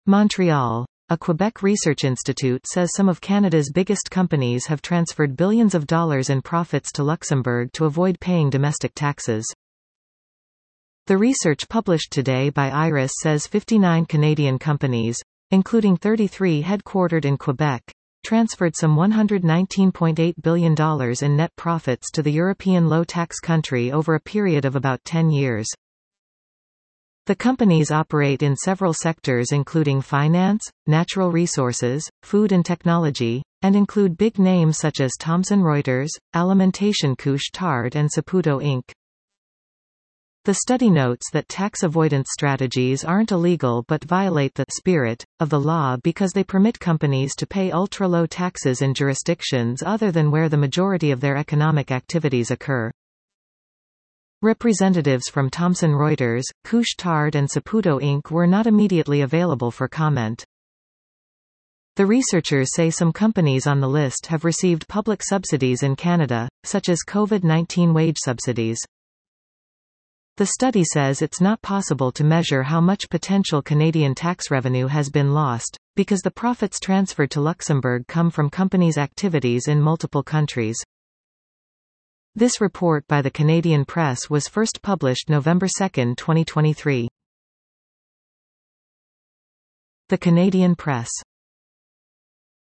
Montreal. A Quebec research institute says some of Canada's biggest companies have transferred billions of dollars in profits to Luxembourg to avoid paying domestic taxes. The research published today by IRIS says 59 Canadian companies, including 33 headquartered in Quebec, transferred some $119.8 billion in net profits to the European low-tax country over a period of about 10 years. The companies operate in several sectors including finance, natural resources, food and technology, and include big names such as Thomson Reuters, Alimentation Couche-Tard and Saputo Inc. The study notes that tax avoidance strategies aren't illegal but violate the spirit of the law because they permit companies to pay ultra-low taxes in jurisdictions other than where the majority of their economic activities occur. Representatives from Thomson Reuters, Couche-Tard and Saputo Inc. were not immediately available for comment. The researchers say some companies on the list have received public subsidies in Canada, such as COVID-19 wage subsidies. The study says it's not possible to measure how much potential Canadian tax revenue has been lost, because the profits transferred to Luxembourg come from companies' activities in multiple countries. This report by the Canadian Press was first published November 2, 2023. The Canadian Press.